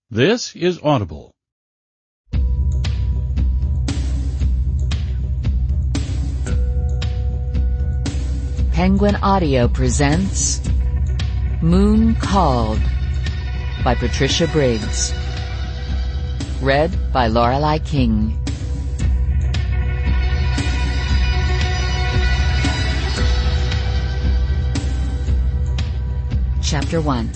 This is Audible. Penguin Audio presents Moon Called by Patricia Briggs. Read by Lorelei King. Chapter 1.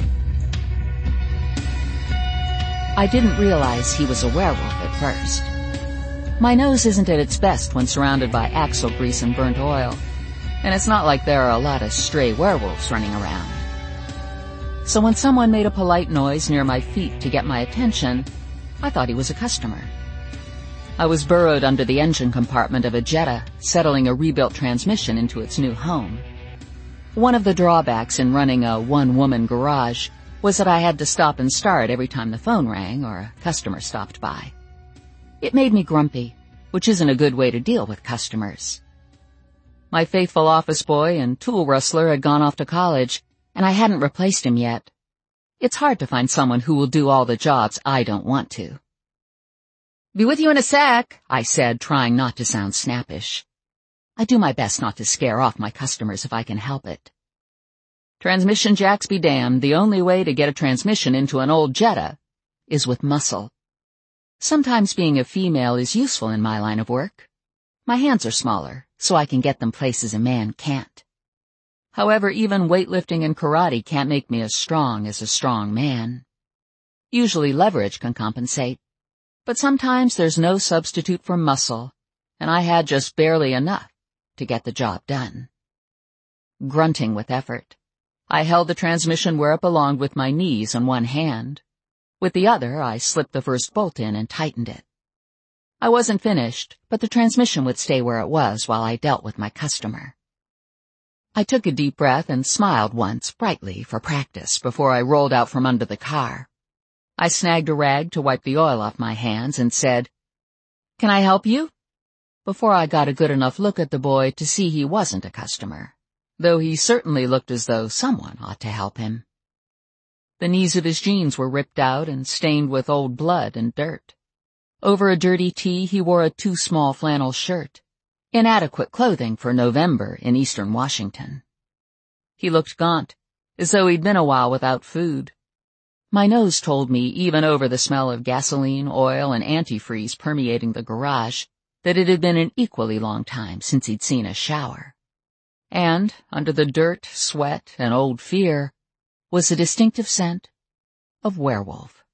I didn't realize he was a werewolf at first. My nose isn't at its best when surrounded by axle grease and burnt oil, and it's not like there are a lot of stray werewolves running around. So when someone made a polite noise near my feet to get my attention, I thought he was a customer. I was burrowed under the engine compartment of a Jetta, settling a rebuilt transmission into its new home. One of the drawbacks in running a one-woman garage was that I had to stop and start every time the phone rang or a customer stopped by. It made me grumpy, which isn't a good way to deal with customers. My faithful office boy and tool rustler had gone off to college, and I hadn't replaced him yet. It's hard to find someone who will do all the jobs I don't want to. "Be with you in a sec," I said, trying not to sound snappish. I do my best not to scare off my customers if I can help it. Transmission jacks be damned, the only way to get a transmission into an old Jetta is with muscle. Sometimes being a female is useful in my line of work. My hands are smaller, so I can get them places a man can't. However, even weightlifting and karate can't make me as strong as a strong man. Usually leverage can compensate, but sometimes there's no substitute for muscle, and I had just barely enough to get the job done. Grunting with effort, I held the transmission where it belonged with my knees in one hand. With the other, I slipped the first bolt in and tightened it. I wasn't finished, but the transmission would stay where it was while I dealt with my customer. I took a deep breath and smiled once brightly for practice before I rolled out from under the car. I snagged a rag to wipe the oil off my hands and said, "Can I help you?" before I got a good enough look at the boy to see he wasn't a customer, though he certainly looked as though someone ought to help him. The knees of his jeans were ripped out and stained with old blood and dirt. Over a dirty tee, he wore a too small flannel shirt, inadequate clothing for November in eastern Washington. He looked gaunt, as though he'd been a while without food. My nose told me, even over the smell of gasoline, oil, and antifreeze permeating the garage, that it had been an equally long time since he'd seen a shower. And, under the dirt, sweat, and old fear, was a distinctive scent of werewolf.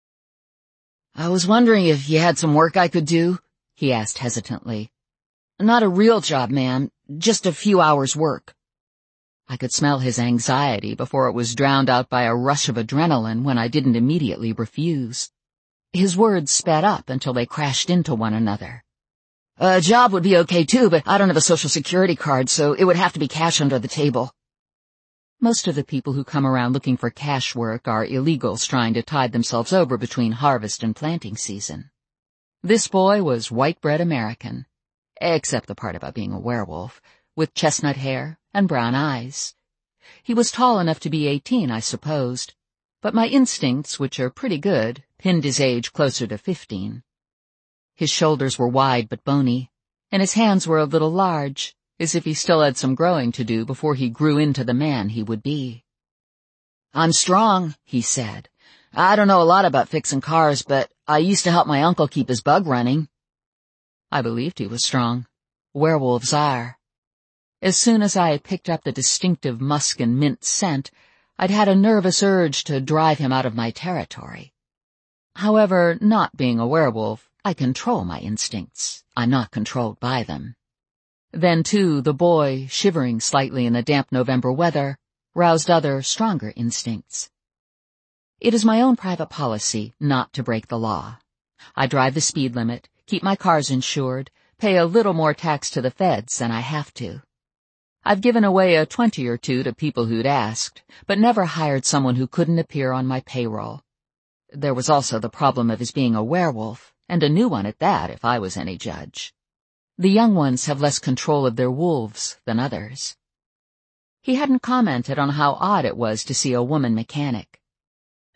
"I was wondering if you had some work I could do," he asked hesitantly. "Not a real job, ma'am, just a few hours' work." I could smell his anxiety before it was drowned out by a rush of adrenaline when I didn't immediately refuse. His words sped up until they crashed into one another. "A job would be okay too, but I don't have a social security card, so it would have to be cash under the table." Most of the people who come around looking for cash work are illegals trying to tide themselves over between harvest and planting season. This boy was white-bread American, except the part about being a werewolf, with chestnut hair and brown eyes. He was tall enough to be 18, I supposed, but my instincts, which are pretty good, pinned his age closer to 15. His shoulders were wide but bony, and his hands were a little large, as if he still had some growing to do before he grew into the man he would be. "I'm strong," he said. "I don't know a lot about fixing cars, but I used to help my uncle keep his bug running." I believed he was strong. Werewolves are. As soon as I had picked up the distinctive musk and mint scent, I'd had a nervous urge to drive him out of my territory. However, not being a werewolf, I control my instincts. I'm not controlled by them. Then, too, the boy, shivering slightly in the damp November weather, roused other, stronger instincts. It is my own private policy not to break the law. I drive the speed limit, keep my cars insured, pay a little more tax to the feds than I have to. I've given away a 20 or two to people who'd asked, but never hired someone who couldn't appear on my payroll. There was also the problem of his being a werewolf, and a new one at that if I was any judge. The young ones have less control of their wolves than others. He hadn't commented on how odd it was to see a woman mechanic.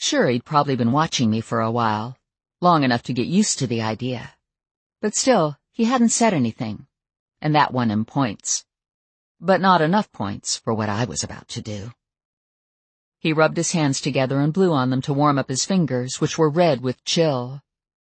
Sure, he'd probably been watching me for a while, long enough to get used to the idea. But still, he hadn't said anything, and that won him points. But not enough points for what I was about to do. He rubbed his hands together and blew on them to warm up his fingers, which were red with chill.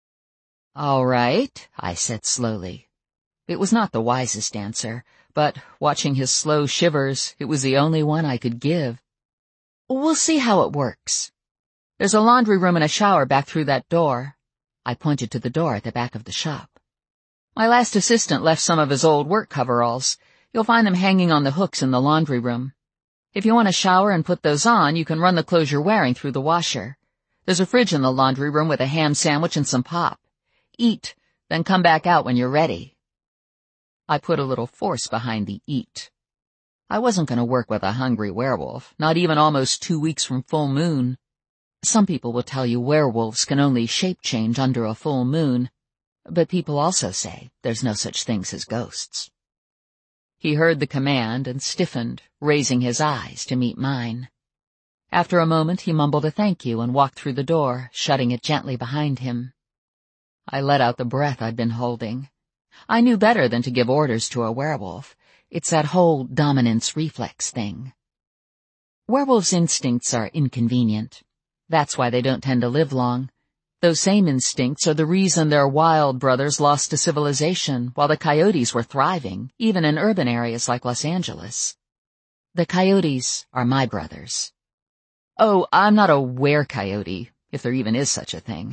"All right," I said slowly. It was not the wisest answer, but, watching his slow shivers, it was the only one I could give. "We'll see how it works. There's a laundry room and a shower back through that door." I pointed to the door at the back of the shop. "My last assistant left some of his old work coveralls. You'll find them hanging on the hooks in the laundry room. If you want to shower and put those on, you can run the clothes you're wearing through the washer. There's a fridge in the laundry room with a ham sandwich and some pop. Eat, then come back out when you're ready." I put a little force behind the eat. I wasn't going to work with a hungry werewolf, not even almost 2 weeks from full moon. Some people will tell you werewolves can only shape change under a full moon, but people also say there's no such things as ghosts. He heard the command and stiffened, raising his eyes to meet mine. After a moment, he mumbled a thank you and walked through the door, shutting it gently behind him. I let out the breath I'd been holding. I knew better than to give orders to a werewolf. It's that whole dominance reflex thing. Werewolves' instincts are inconvenient. That's why they don't tend to live long. Those same instincts are the reason their wild brothers lost to civilization, while the coyotes were thriving, even in urban areas like Los Angeles. The coyotes are my brothers. Oh, I'm not a were-coyote, if there even is such a thing.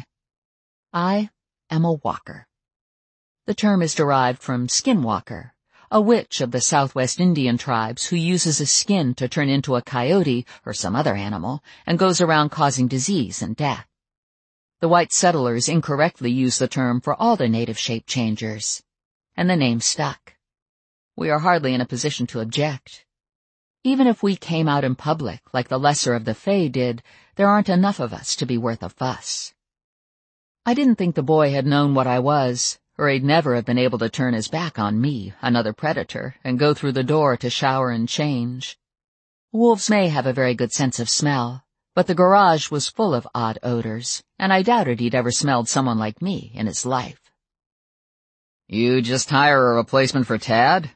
I am a walker. The term is derived from skinwalker, a witch of the Southwest Indian tribes who uses a skin to turn into a coyote or some other animal and goes around causing disease and death. The white settlers incorrectly used the term for all the native shape changers, and the name stuck. We are hardly in a position to object. Even if we came out in public like the lesser of the Fae did, there aren't enough of us to be worth a fuss. I didn't think the boy had known what I was, or he'd never have been able to turn his back on me, another predator, and go through the door to shower and change. Wolves may have a very good sense of smell, but the garage was full of odd odors, and I doubted he'd ever smelled someone like me in his life. "You just hire a replacement for Tad?"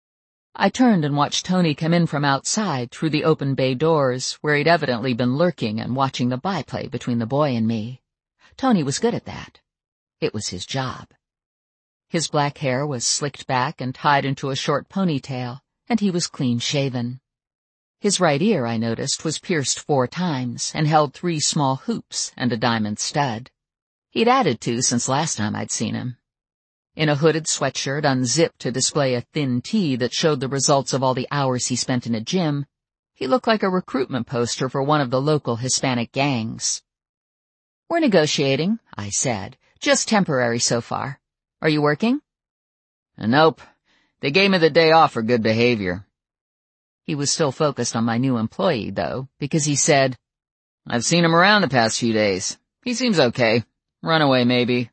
I turned and watched Tony come in from outside through the open bay doors, where he'd evidently been lurking and watching the byplay between the boy and me. Tony was good at that. It was his job. His black hair was slicked back and tied into a short ponytail, and he was clean-shaven. His right ear, I noticed, was pierced 4 times and held 3 small hoops and a diamond stud. He'd added 2 since last time I'd seen him. In a hooded sweatshirt unzipped to display a thin tee that showed the results of all the hours he spent in a gym, he looked like a recruitment poster for one of the local Hispanic gangs. "We're negotiating," I said. "Just temporary so far. Are you working?" "Nope. They gave me the day off for good behavior." He was still focused on my new employee, though, because he said, "I've seen him around the past few days. He seems okay. Runaway, maybe."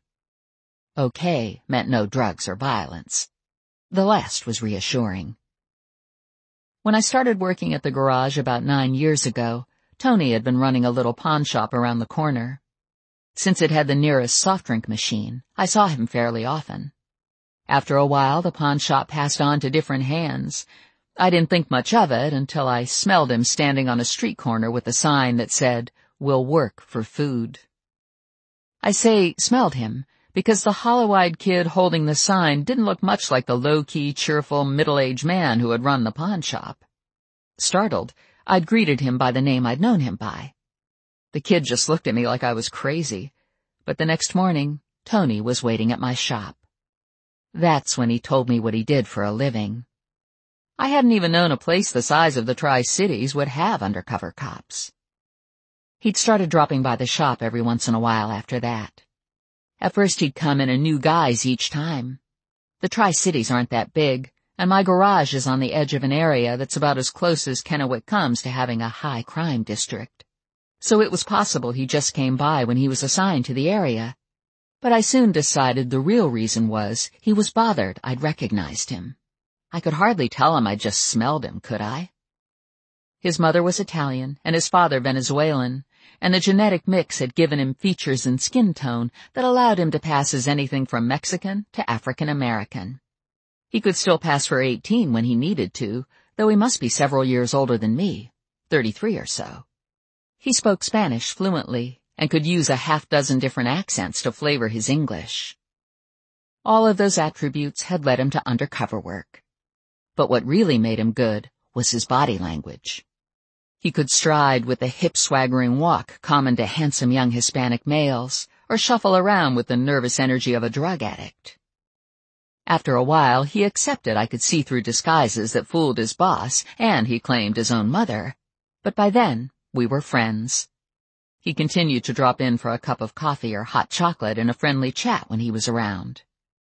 Okay meant no drugs or violence. The last was reassuring. When I started working at the garage about 9 years ago, Tony had been running a little pawn shop around the corner. Since it had the nearest soft drink machine, I saw him fairly often. After a while, the pawn shop passed on to different hands. I didn't think much of it until I smelled him standing on a street corner with a sign that said, "We'll work for food." I say smelled him because the hollow-eyed kid holding the sign didn't look much like the low-key, cheerful, middle-aged man who had run the pawn shop. Startled, I'd greeted him by the name I'd known him by. The kid just looked at me like I was crazy, but the next morning, Tony was waiting at my shop. That's when he told me what he did for a living. I hadn't even known a place the size of the Tri-Cities would have undercover cops. He'd started dropping by the shop every once in a while after that. At first he'd come in a new guise each time. The Tri-Cities aren't that big, and my garage is on the edge of an area that's about as close as Kennewick comes to having a high crime district. So it was possible he just came by when he was assigned to the area. But I soon decided the real reason was he was bothered I'd recognized him. I could hardly tell him I'd just smelled him, could I? His mother was Italian and his father Venezuelan, and the genetic mix had given him features and skin tone that allowed him to pass as anything from Mexican to African American. He could still pass for 18 when he needed to, though he must be several years older than me, 33 or so. He spoke Spanish fluently and could use a half-dozen different accents to flavor his English. All of those attributes had led him to undercover work. But what really made him good was his body language. He could stride with the hip-swaggering walk common to handsome young Hispanic males, or shuffle around with the nervous energy of a drug addict. After a while, he accepted I could see through disguises that fooled his boss, and he claimed his own mother. But by then, we were friends. He continued to drop in for a cup of coffee or hot chocolate and a friendly chat when he was around.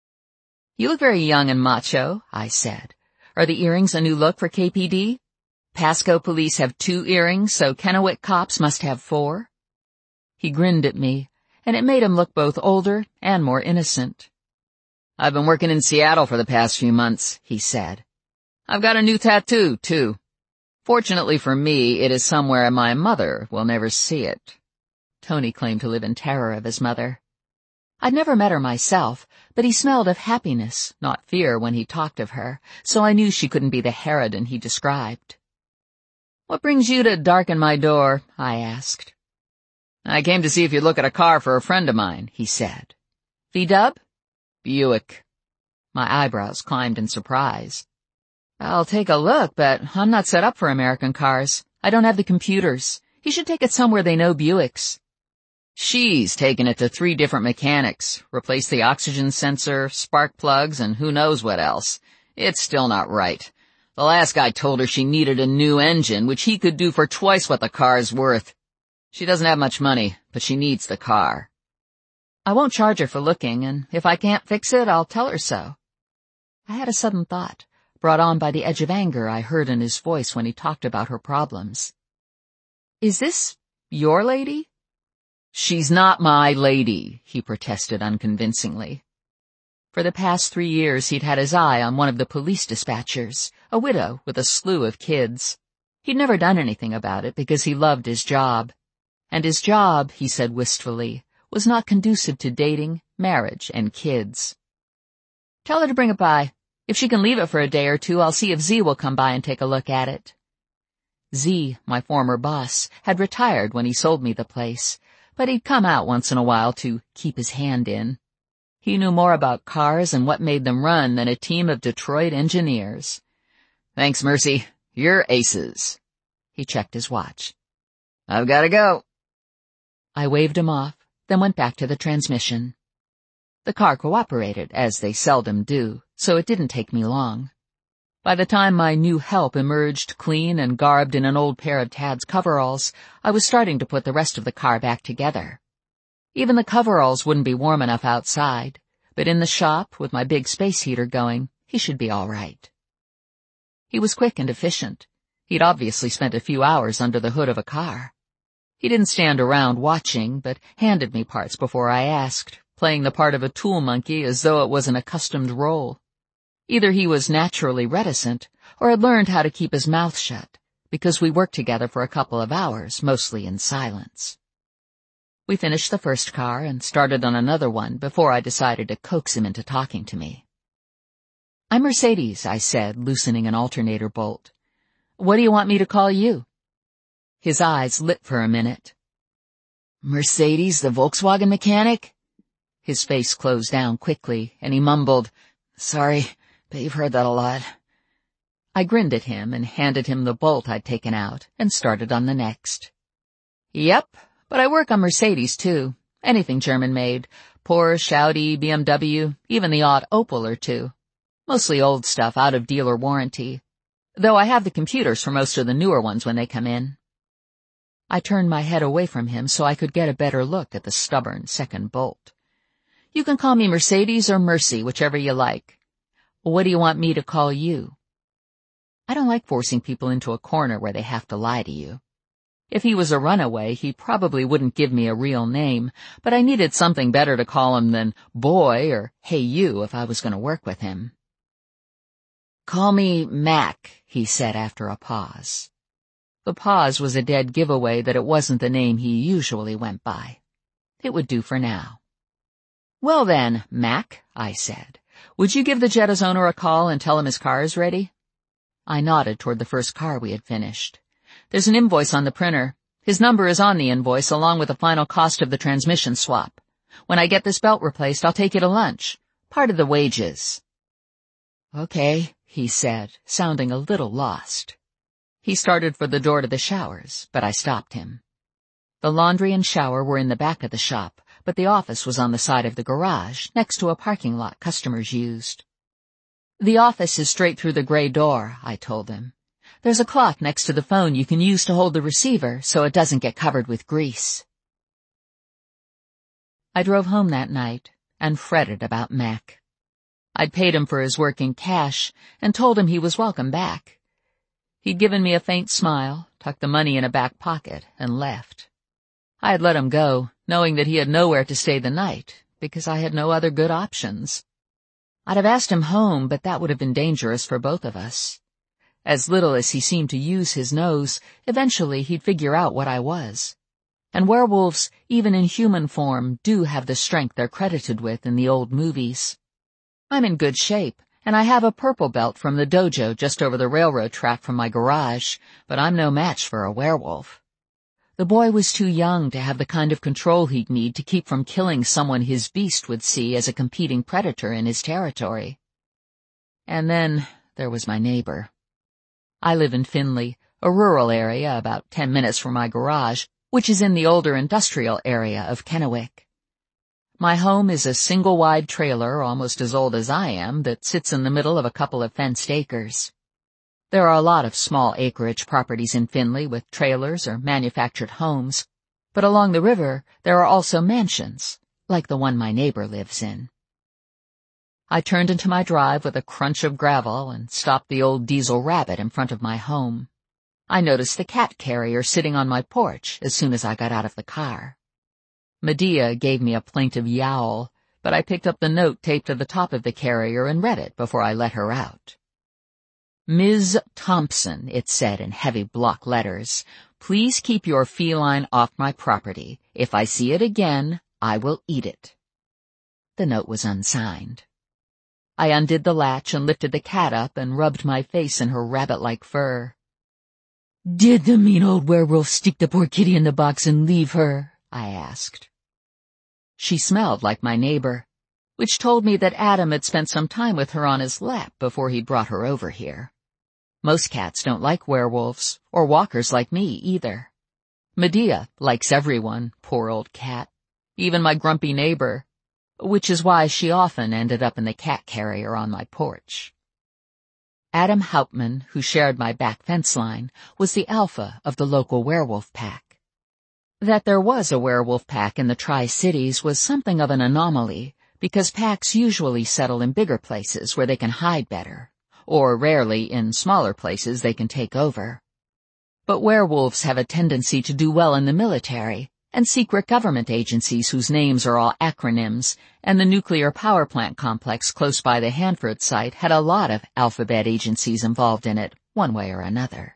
"You look very young and macho," I said. "Are the earrings a new look for KPD? Pasco police have 2 earrings, so Kennewick cops must have 4. He grinned at me, and it made him look both older and more innocent. "I've been working in Seattle for the past few months," he said. "I've got a new tattoo, too. Fortunately for me, it is somewhere my mother will never see it." Tony claimed to live in terror of his mother. I'd never met her myself, but he smelled of happiness, not fear, when he talked of her, so I knew she couldn't be the harridan he described. "What brings you to darken my door?" I asked. "I came to see if you'd look at a car for a friend of mine," he said. "VW?" "Buick." My eyebrows climbed in surprise. "I'll take a look, but I'm not set up for American cars. I don't have the computers. He should take it somewhere they know Buicks." "She's taken it to 3 different mechanics, replaced the oxygen sensor, spark plugs, and who knows what else. It's still not right. The last guy told her she needed a new engine, which he could do for twice what the car's worth. She doesn't have much money, but she needs the car." "I won't charge her for looking, and if I can't fix it, I'll tell her so." I had a sudden thought, brought on by the edge of anger I heard in his voice when he talked about her problems. "Is this your lady?" "She's not my lady," he protested unconvincingly. For the past 3 years he'd had his eye on one of the police dispatchers, a widow with a slew of kids. He'd never done anything about it because he loved his job. And his job, he said wistfully, was not conducive to dating, marriage, and kids. "Tell her to bring it by. If she can leave it for a day or 2, I'll see if Z will come by and take a look at it." Z, my former boss, had retired when he sold me the place, but he'd come out once in a while to keep his hand in. He knew more about cars and what made them run than a team of Detroit engineers. "Thanks, Mercy. You're aces." He checked his watch. "I've got to go." I waved him off, then went back to the transmission. The car cooperated, as they seldom do, so it didn't take me long. By the time my new help emerged clean and garbed in an old pair of Tad's coveralls, I was starting to put the rest of the car back together. Even the coveralls wouldn't be warm enough outside, but in the shop, with my big space heater going, he should be all right. He was quick and efficient. He'd obviously spent a few hours under the hood of a car. He didn't stand around watching, but handed me parts before I asked, playing the part of a tool monkey as though it was an accustomed role. Either he was naturally reticent, or had learned how to keep his mouth shut, because we worked together for a couple of hours, mostly in silence. We finished the first car and started on another one before I decided to coax him into talking to me. "I'm Mercedes," I said, loosening an alternator bolt. "What do you want me to call you?" His eyes lit for a minute. "Mercedes, the Volkswagen mechanic?" His face closed down quickly, and he mumbled, "Sorry, but you've heard that a lot." I grinned at him and handed him the bolt I'd taken out and started on the next. "Yep, but I work on Mercedes, too. Anything German-made. Porsche, Audi, BMW, even the odd Opel or 2. Mostly old stuff out of dealer warranty. Though I have the computers for most of the newer ones when they come in." I turned my head away from him so I could get a better look at the stubborn second bolt. "You can call me Mercedes or Mercy, whichever you like. What do you want me to call you?" I don't like forcing people into a corner where they have to lie to you. If he was a runaway, he probably wouldn't give me a real name, but I needed something better to call him than boy or hey you if I was going to work with him. "Call me Mac," he said after a pause. The pause was a dead giveaway that it wasn't the name he usually went by. It would do for now. "Well then, Mac," I said, "would you give the Jetta's owner a call and tell him his car is ready?" I nodded toward the first car we had finished. "There's an invoice on the printer. His number is on the invoice along with the final cost of the transmission swap. When I get this belt replaced, I'll take you to lunch. Part of the wages." "Okay," he said, sounding a little lost. He started for the door to the showers, but I stopped him. The laundry and shower were in the back of the shop, but the office was on the side of the garage, next to a parking lot customers used. "The office is straight through the gray door," I told him. "There's a cloth next to the phone you can use to hold the receiver so it doesn't get covered with grease." I drove home that night and fretted about Mac. I'd paid him for his work in cash and told him he was welcome back. He'd given me a faint smile, tucked the money in a back pocket, and left. I had let him go, knowing that he had nowhere to stay the night, because I had no other good options. I'd have asked him home, but that would have been dangerous for both of us. As little as he seemed to use his nose, eventually he'd figure out what I was. And werewolves, even in human form, do have the strength they're credited with in the old movies. I'm in good shape, and I have a purple belt from the dojo just over the railroad track from my garage, but I'm no match for a werewolf. The boy was too young to have the kind of control he'd need to keep from killing someone his beast would see as a competing predator in his territory. And then there was my neighbor. I live in Findlay, a rural area about 10 minutes from my garage, which is in the older industrial area of Kennewick. My home is a single-wide trailer almost as old as I am that sits in the middle of a couple of fenced acres. There are a lot of small acreage properties in Findlay with trailers or manufactured homes, but along the river there are also mansions, like the one my neighbor lives in. I turned into my drive with a crunch of gravel and stopped the old diesel Rabbit in front of my home. I noticed the cat carrier sitting on my porch as soon as I got out of the car. Medea gave me a plaintive yowl, but I picked up the note taped to the top of the carrier and read it before I let her out. "Ms. Thompson," it said in heavy block letters, "please keep your feline off my property. If I see it again, I will eat it." The note was unsigned. I undid the latch and lifted the cat up and rubbed my face in her rabbit-like fur. "Did the mean old werewolf stick the poor kitty in the box and leave her?" I asked. She smelled like my neighbor, which told me that Adam had spent some time with her on his lap before he'd brought her over here. Most cats don't like werewolves, or walkers like me either. Medea likes everyone, poor old cat, even my grumpy neighbor, which is why she often ended up in the cat carrier on my porch. Adam Hauptman, who shared my back fence line, was the alpha of the local werewolf pack. That there was a werewolf pack in the Tri-Cities was something of an anomaly, because packs usually settle in bigger places where they can hide better, or rarely in smaller places they can take over. But werewolves have a tendency to do well in the military, and secret government agencies whose names are all acronyms, and the nuclear power plant complex close by the Hanford site had a lot of alphabet agencies involved in it, one way or another.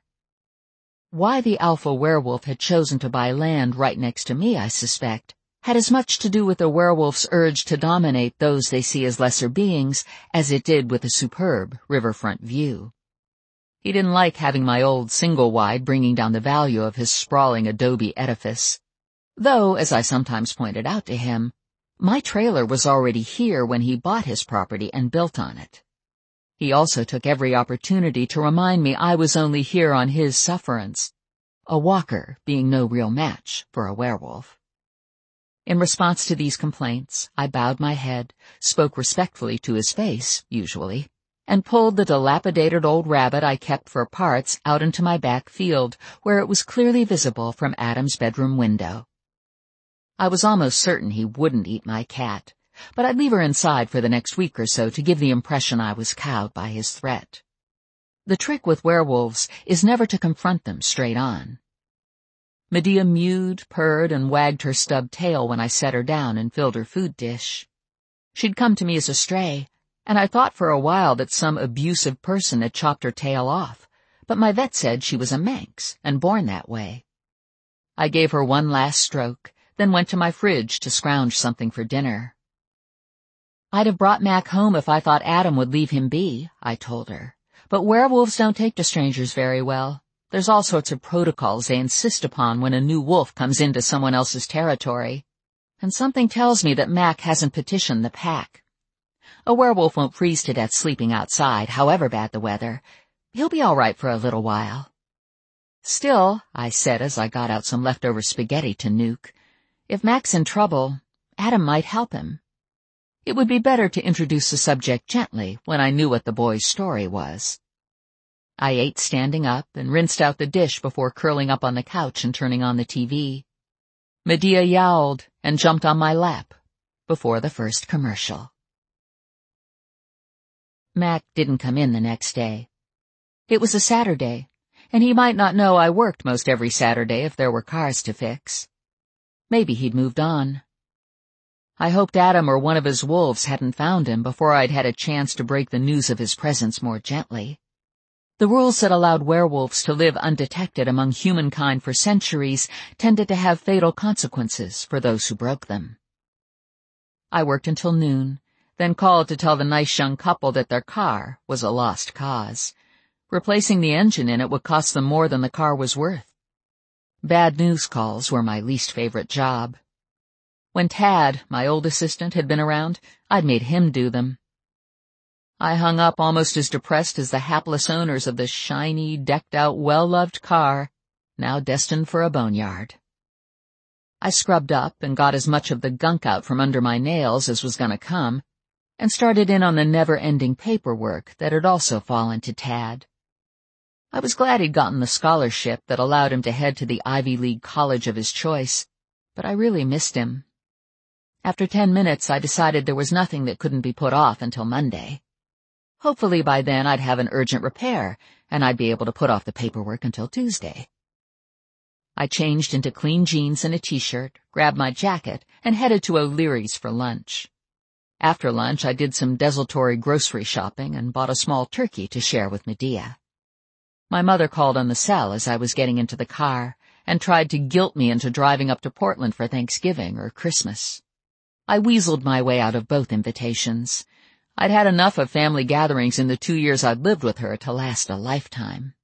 Why the alpha werewolf had chosen to buy land right next to me, I suspect, had as much to do with the werewolf's urge to dominate those they see as lesser beings as it did with a superb riverfront view. He didn't like having my old single-wide bringing down the value of his sprawling adobe edifice, though, as I sometimes pointed out to him, my trailer was already here when he bought his property and built on it. He also took every opportunity to remind me I was only here on his sufferance, a walker being no real match for a werewolf. In response to these complaints, I bowed my head, spoke respectfully to his face, usually, and pulled the dilapidated old rabbit I kept for parts out into my back field, where it was clearly visible from Adam's bedroom window. I was almost certain he wouldn't eat my cat, but I'd leave her inside for the next week or so to give the impression I was cowed by his threat. The trick with werewolves is never to confront them straight on. Medea mewed, purred, and wagged her stubbed tail when I set her down and filled her food dish. She'd come to me as a stray, and I thought for a while that some abusive person had chopped her tail off, but my vet said she was a Manx and born that way. I gave her one last stroke, then went to my fridge to scrounge something for dinner. I'd have brought Mac home if I thought Adam would leave him be, I told her. But werewolves don't take to strangers very well. There's all sorts of protocols they insist upon when a new wolf comes into someone else's territory. And something tells me that Mac hasn't petitioned the pack. A werewolf won't freeze to death sleeping outside, however bad the weather. He'll be all right for a little while. Still, I said as I got out some leftover spaghetti to nuke, if Mac's in trouble, Adam might help him. It would be better to introduce the subject gently when I knew what the boy's story was. I ate standing up and rinsed out the dish before curling up on the couch and turning on the TV. Medea yowled and jumped on my lap before the first commercial. Mac didn't come in the next day. It was a Saturday, and he might not know I worked most every Saturday if there were cars to fix. Maybe he'd moved on. I hoped Adam or one of his wolves hadn't found him before I'd had a chance to break the news of his presence more gently. The rules that allowed werewolves to live undetected among humankind for centuries tended to have fatal consequences for those who broke them. I worked until noon, then called to tell the nice young couple that their car was a lost cause. Replacing the engine in it would cost them more than the car was worth. Bad news calls were my least favorite job. When Tad, my old assistant, had been around, I'd made him do them. I hung up almost as depressed as the hapless owners of the shiny, decked-out, well-loved car, now destined for a boneyard. I scrubbed up and got as much of the gunk out from under my nails as was going to come, and started in on the never-ending paperwork that had also fallen to Tad. I was glad he'd gotten the scholarship that allowed him to head to the Ivy League college of his choice, but I really missed him. After 10 minutes, I decided there was nothing that couldn't be put off until Monday. Hopefully by then I'd have an urgent repair, and I'd be able to put off the paperwork until Tuesday. I changed into clean jeans and a t-shirt, grabbed my jacket, and headed to O'Leary's for lunch. After lunch, I did some desultory grocery shopping and bought a small turkey to share with Medea. My mother called on the cell as I was getting into the car and tried to guilt me into driving up to Portland for Thanksgiving or Christmas. I weaseled my way out of both invitations. I'd had enough of family gatherings in the 2 years I'd lived with her to last a lifetime.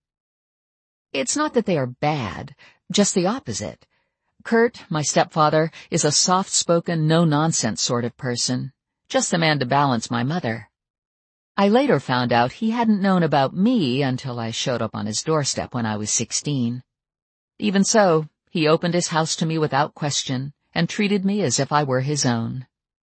It's not that they are bad, just the opposite. Kurt, my stepfather, is a soft-spoken, no-nonsense sort of person, just the man to balance my mother. I later found out he hadn't known about me until I showed up on his doorstep when I was 16. Even so, he opened his house to me without question and treated me as if I were his own.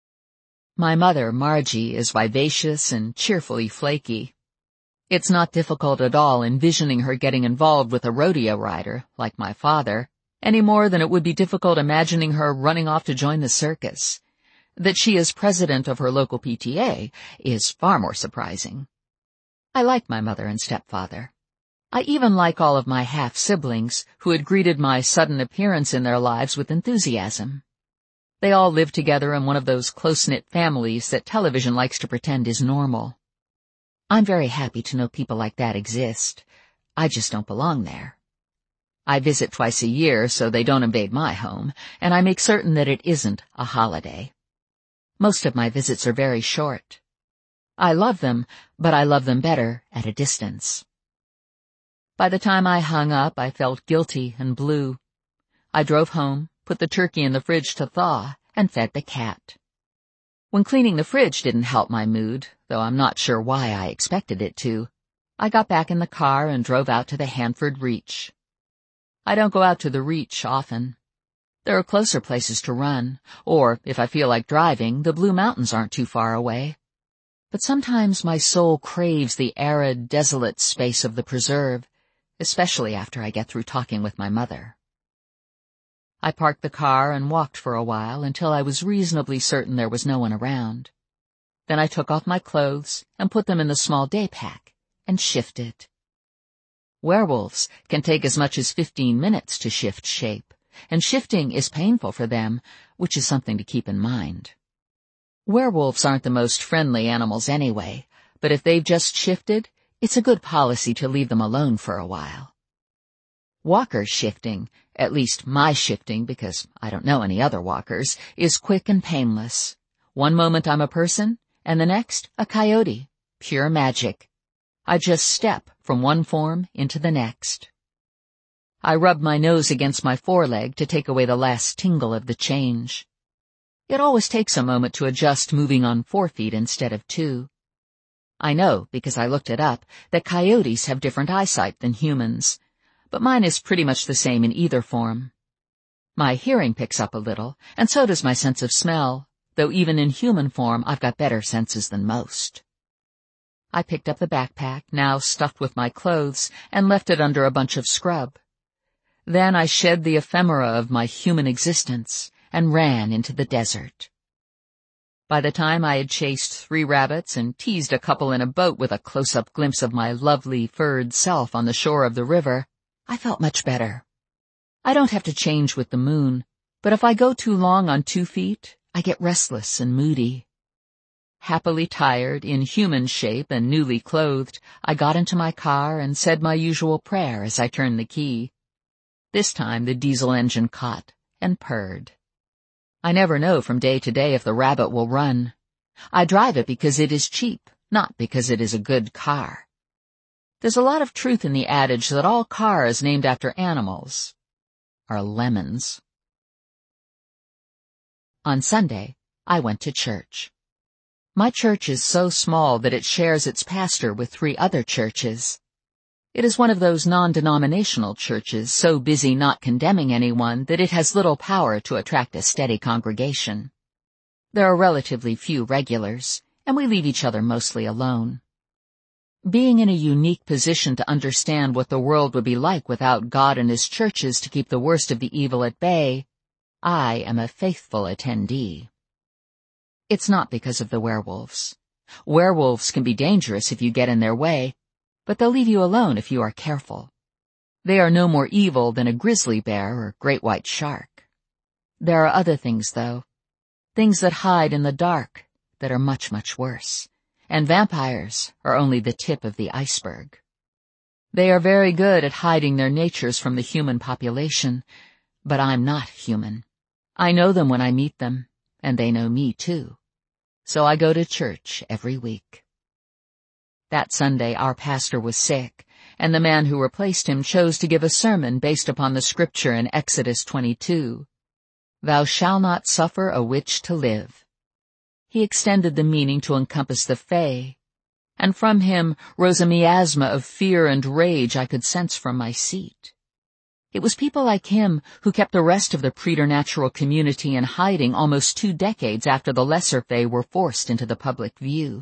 My mother, Margie, is vivacious and cheerfully flaky. It's not difficult at all envisioning her getting involved with a rodeo rider, like my father, any more than it would be difficult imagining her running off to join the circus. That she is president of her local PTA is far more surprising. I like my mother and stepfather. I even like all of my half-siblings, who had greeted my sudden appearance in their lives with enthusiasm. They all live together in one of those close-knit families that television likes to pretend is normal. I'm very happy to know people like that exist. I just don't belong there. I visit twice a year so they don't invade my home, and I make certain that it isn't a holiday. Most of my visits are very short. I love them, but I love them better at a distance. By the time I hung up, I felt guilty and blue. I drove home, put the turkey in the fridge to thaw, and fed the cat. When cleaning the fridge didn't help my mood, though I'm not sure why I expected it to, I got back in the car and drove out to the Hanford Reach. I don't go out to the Reach often. There are closer places to run, or, if I feel like driving, the Blue Mountains aren't too far away. But sometimes my soul craves the arid, desolate space of the preserve, especially after I get through talking with my mother. I parked the car and walked for a while until I was reasonably certain there was no one around. Then I took off my clothes and put them in the small day pack and shifted. Werewolves can take as much as 15 minutes to shift shape, and shifting is painful for them, which is something to keep in mind. Werewolves aren't the most friendly animals anyway, but if they've just shifted, It's a good policy to leave them alone for a while. Walker shifting, at least my shifting because I don't know any other walkers, is quick and painless. One moment I'm a person, and the next a coyote. Pure magic. I just step from one form into the next. I rub my nose against my foreleg to take away the last tingle of the change. It always takes a moment to adjust moving on 4 feet instead of 2. I know, because I looked it up, that coyotes have different eyesight than humans, but mine is pretty much the same in either form. My hearing picks up a little, and so does my sense of smell, though even in human form I've got better senses than most. I picked up the backpack, now stuffed with my clothes, and left it under a bunch of scrub. Then I shed the ephemera of my human existence and ran into the desert. By the time I had chased 3 rabbits and teased a couple in a boat with a close-up glimpse of my lovely furred self on the shore of the river, I felt much better. I don't have to change with the moon, but if I go too long on 2 feet, I get restless and moody. Happily tired, in human shape and newly clothed, I got into my car and said my usual prayer as I turned the key. This time the diesel engine caught and purred. I never know from day to day if the rabbit will run. I drive it because it is cheap, not because it is a good car. There's a lot of truth in the adage that all cars named after animals are lemons. On Sunday, I went to church. My church is so small that it shares its pastor with 3 other churches. It is one of those non-denominational churches so busy not condemning anyone that it has little power to attract a steady congregation. There are relatively few regulars, and we leave each other mostly alone. Being in a unique position to understand what the world would be like without God and His churches to keep the worst of the evil at bay, I am a faithful attendee. It's not because of the werewolves. Werewolves can be dangerous if you get in their way, but they'll leave you alone if you are careful. They are no more evil than a grizzly bear or great white shark. There are other things, though. Things that hide in the dark that are much, much worse. And vampires are only the tip of the iceberg. They are very good at hiding their natures from the human population, but I'm not human. I know them when I meet them, and they know me too. So I go to church every week. That Sunday our pastor was sick, and the man who replaced him chose to give a sermon based upon the scripture in Exodus 22. Thou shalt not suffer a witch to live. He extended the meaning to encompass the Fae, and from him rose a miasma of fear and rage I could sense from my seat. It was people like him who kept the rest of the preternatural community in hiding almost 2 decades after the lesser Fae were forced into the public view.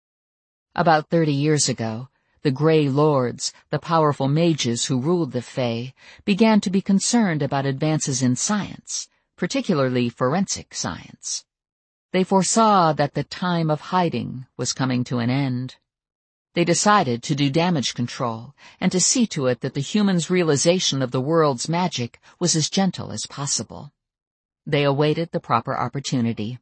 About 30 years ago, the Grey Lords, the powerful mages who ruled the Fae, began to be concerned about advances in science, particularly forensic science. They foresaw that the time of hiding was coming to an end. They decided to do damage control and to see to it that the humans' realization of the world's magic was as gentle as possible. They awaited the proper opportunity.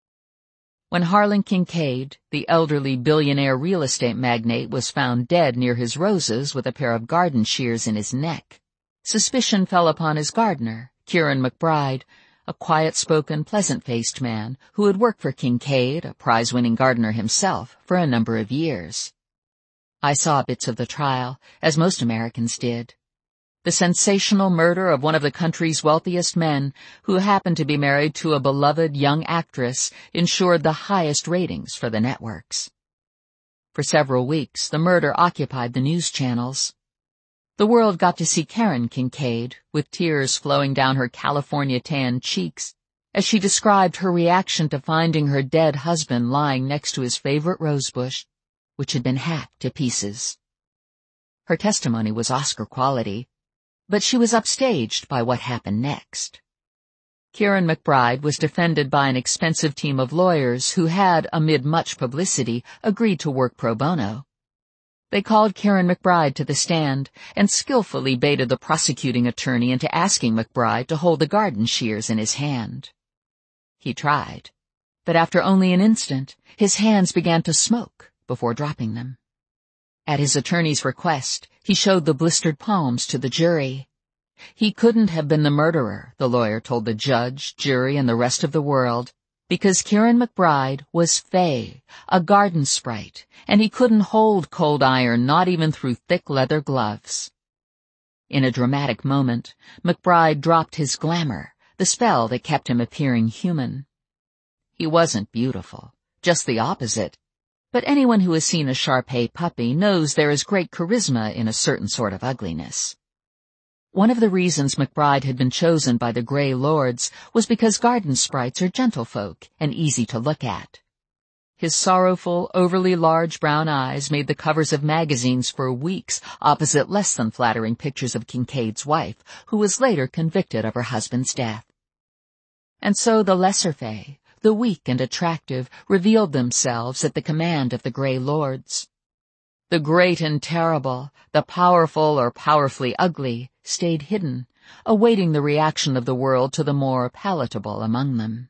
When Harlan Kincaid, the elderly billionaire real estate magnate, was found dead near his roses with a pair of garden shears in his neck, suspicion fell upon his gardener, Kieran McBride, a quiet-spoken, pleasant-faced man who had worked for Kincaid, a prize-winning gardener himself, for a number of years. I saw bits of the trial, as most Americans did. The sensational murder of one of the country's wealthiest men, who happened to be married to a beloved young actress, ensured the highest ratings for the networks. For several weeks, the murder occupied the news channels. The world got to see Karen Kincaid, with tears flowing down her California-tanned cheeks, as she described her reaction to finding her dead husband lying next to his favorite rosebush, which had been hacked to pieces. Her testimony was Oscar quality, but she was upstaged by what happened next. Kieran McBride was defended by an expensive team of lawyers who had, amid much publicity, agreed to work pro bono. They called Kieran McBride to the stand and skillfully baited the prosecuting attorney into asking McBride to hold the garden shears in his hand. He tried, but after only an instant, his hands began to smoke before dropping them. At his attorney's request, he showed the blistered palms to the jury. He couldn't have been the murderer, the lawyer told the judge, jury, and the rest of the world, because Kieran McBride was Fae, a garden sprite, and he couldn't hold cold iron, not even through thick leather gloves. In a dramatic moment, McBride dropped his glamour, the spell that kept him appearing human. He wasn't beautiful, just the opposite. But anyone who has seen a Shar-Pei puppy knows there is great charisma in a certain sort of ugliness. One of the reasons McBride had been chosen by the Grey Lords was because garden sprites are gentlefolk and easy to look at. His sorrowful, overly large brown eyes made the covers of magazines for weeks opposite less than flattering pictures of Kincaid's wife, who was later convicted of her husband's death. And so the lesser Fae, the weak and attractive, revealed themselves at the command of the Grey Lords. The great and terrible, the powerful or powerfully ugly, stayed hidden, awaiting the reaction of the world to the more palatable among them.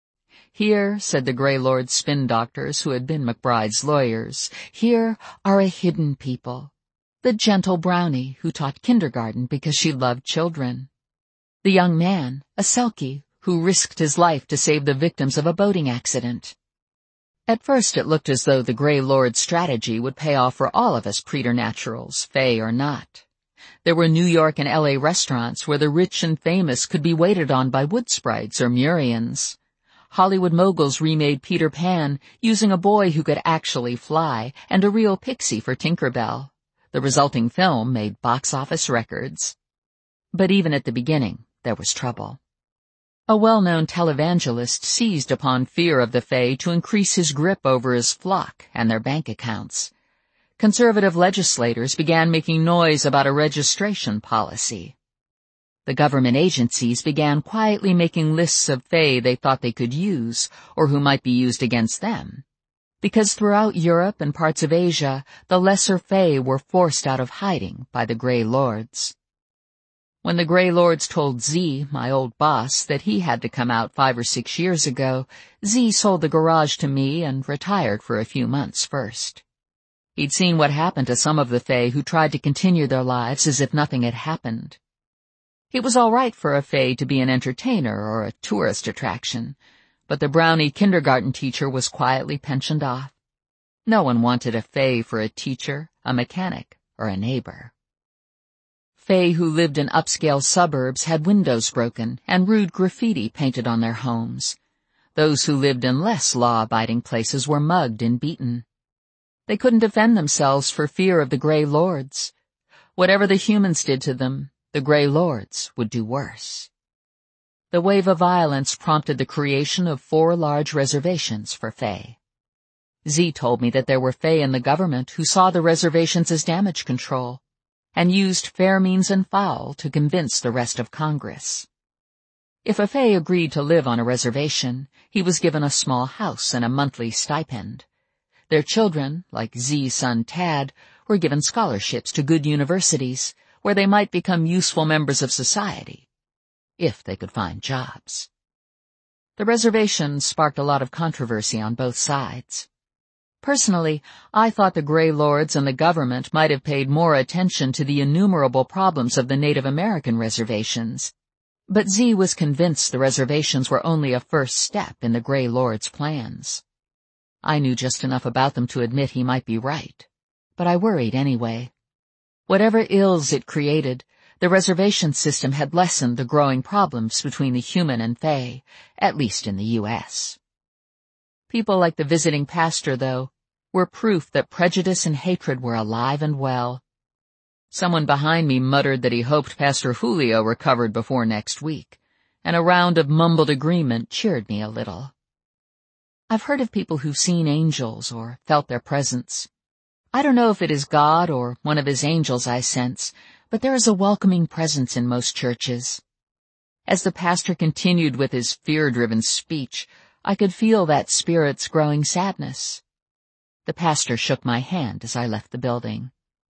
Here, said the Grey Lord spin doctors who had been McBride's lawyers, here are a hidden people. The gentle brownie who taught kindergarten because she loved children. The young man, a Selkie, who risked his life to save the victims of a boating accident. At first it looked as though the Grey Lord's strategy would pay off for all of us preternaturals, Fae or not. There were New York and LA restaurants where the rich and famous could be waited on by wood sprites or Murians. Hollywood moguls remade Peter Pan using a boy who could actually fly and a real pixie for Tinker Bell. The resulting film made box office records. But even at the beginning, there was trouble. A well-known televangelist seized upon fear of the Fae to increase his grip over his flock and their bank accounts. Conservative legislators began making noise about a registration policy. The government agencies began quietly making lists of Fae they thought they could use, or who might be used against them. Because throughout Europe and parts of Asia, the lesser Fae were forced out of hiding by the Grey Lords. When the Grey Lords told Z, my old boss, that he had to come out 5 or 6 years ago, Z sold the garage to me and retired for a few months first. He'd seen what happened to some of the Fae who tried to continue their lives as if nothing had happened. It was all right for a Fae to be an entertainer or a tourist attraction, but the brownie kindergarten teacher was quietly pensioned off. No one wanted a Fae for a teacher, a mechanic, or a neighbor. Fae who lived in upscale suburbs had windows broken and rude graffiti painted on their homes. Those who lived in less law-abiding places were mugged and beaten. They couldn't defend themselves for fear of the Grey Lords. Whatever the humans did to them, the Grey Lords would do worse. The wave of violence prompted the creation of 4 large reservations for Fae. Z told me that there were Fae in the government who saw the reservations as damage control, and used fair means and foul to convince the rest of Congress. If a Fae agreed to live on a reservation, he was given a small house and a monthly stipend. Their children, like Z's son Tad, were given scholarships to good universities, where they might become useful members of society, if they could find jobs. The reservation sparked a lot of controversy on both sides. Personally, I thought the Grey Lords and the government might have paid more attention to the innumerable problems of the Native American reservations, but Z was convinced the reservations were only a first step in the Grey Lords' plans. I knew just enough about them to admit he might be right, but I worried anyway. Whatever ills it created, the reservation system had lessened the growing problems between the human and Fae, at least in the U.S. People like the visiting pastor, though, were proof that prejudice and hatred were alive and well. Someone behind me muttered that he hoped Pastor Julio recovered before next week, and a round of mumbled agreement cheered me a little. I've heard of people who've seen angels or felt their presence. I don't know if it is God or one of his angels I sense, but there is a welcoming presence in most churches. As the pastor continued with his fear-driven speech, I could feel that spirit's growing sadness. The pastor shook my hand as I left the building.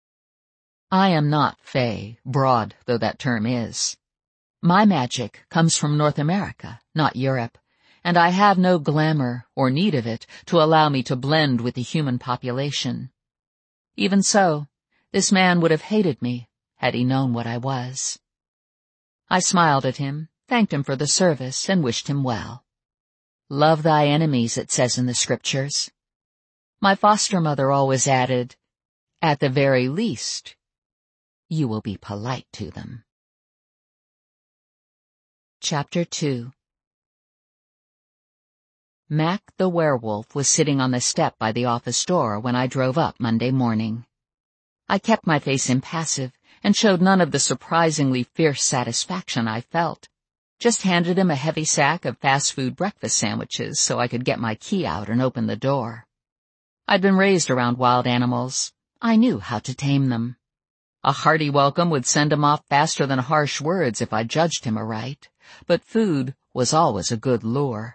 I am not Fae, broad though that term is. My magic comes from North America, not Europe, and I have no glamour or need of it to allow me to blend with the human population. Even so, this man would have hated me had he known what I was. I smiled at him, thanked him for the service, and wished him well. Love thy enemies, it says in the scriptures. My foster mother always added, at the very least, you will be polite to them. Chapter 2. Mac the werewolf was sitting on the step by the office door when I drove up Monday morning. I kept my face impassive and showed none of the surprisingly fierce satisfaction I felt. Just handed him a heavy sack of fast food breakfast sandwiches so I could get my key out and open the door. I'd been raised around wild animals. I knew how to tame them. A hearty welcome would send him off faster than harsh words if I judged him aright, but food was always a good lure.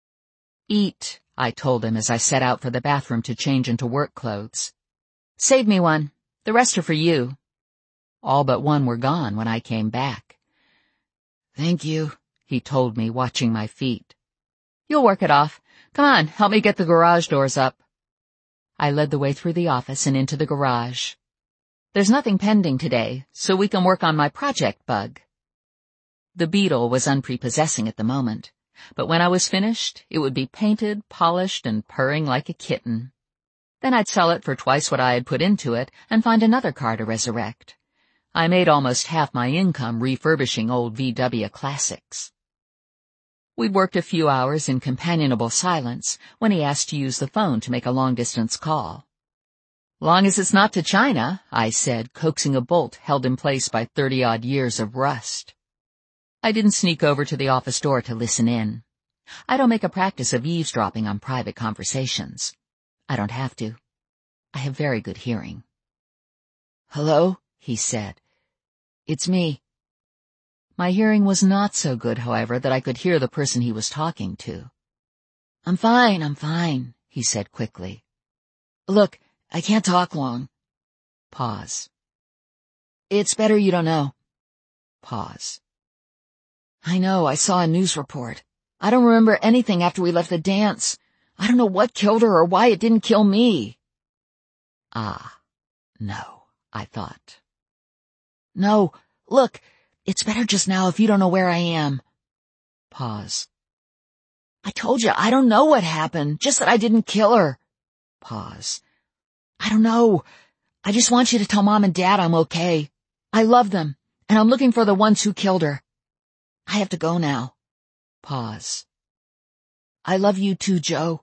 Eat, I told him as I set out for the bathroom to change into work clothes. Save me one. The rest are for you. All but one were gone when I came back. Thank you, he told me, watching my feet. You'll work it off. Come on, help me get the garage doors up. I led the way through the office and into the garage. There's nothing pending today, so we can work on my project bug. The beetle was unprepossessing at the moment, but when I was finished, it would be painted, polished, and purring like a kitten. Then I'd sell it for twice what I had put into it and find another car to resurrect. I made almost half my income refurbishing old VW classics. We'd worked a few hours in companionable silence when he asked to use the phone to make a long-distance call. Long as it's not to China, I said, coaxing a bolt held in place by 30-odd years of rust. I didn't sneak over to the office door to listen in. I don't make a practice of eavesdropping on private conversations. I don't have to. I have very good hearing. Hello, he said. It's me. My hearing was not so good, however, that I could hear the person he was talking to. I'm fine, he said quickly. Look, I can't talk long. Pause. It's better you don't know. Pause. I know, I saw a news report. I don't remember anything after we left the dance. I don't know what killed her or why it didn't kill me. Ah, no, I thought. No, look, it's better just now if you don't know where I am. Pause. I told you, I don't know what happened, just that I didn't kill her. Pause. I don't know. I just want you to tell Mom and Dad I'm okay. I love them, and I'm looking for the ones who killed her. I have to go now. Pause. I love you too, Joe.